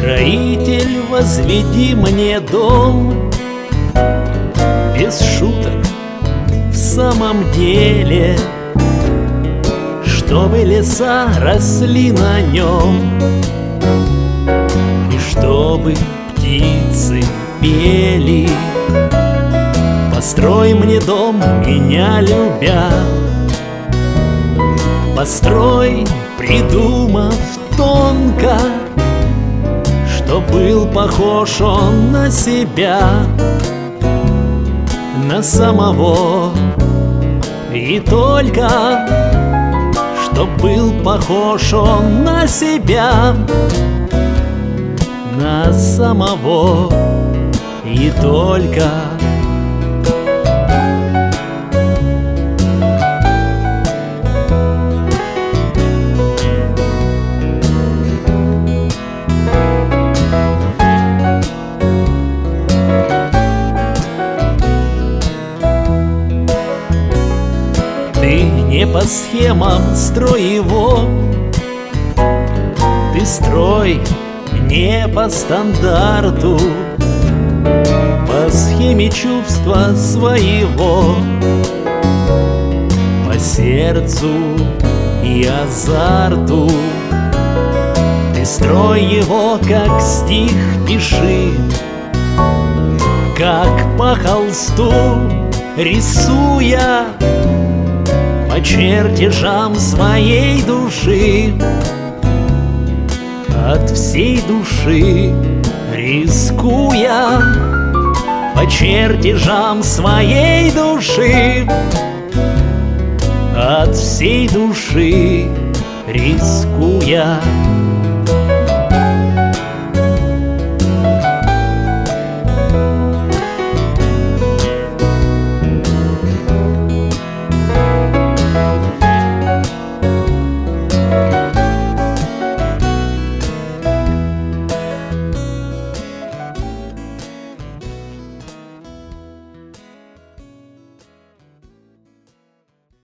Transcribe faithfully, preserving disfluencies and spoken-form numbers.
Строитель, возведи мне дом. Без шуток, в самом деле, чтобы леса росли на нем, и чтобы птицы пели. Построй мне дом, меня любя. Построй, придумав тонко, что был похож он на себя, на самого, и только что был похож он на себя, на самого, и только. Ты не по схемам строй его, ты строй не по стандарту, по схеме чувства своего, по сердцу и азарту. Ты строй его, как стих пиши, как по холсту рисуя, по чертежам своей души, от всей души рискуя, по чертежам своей души, от всей души рискуя.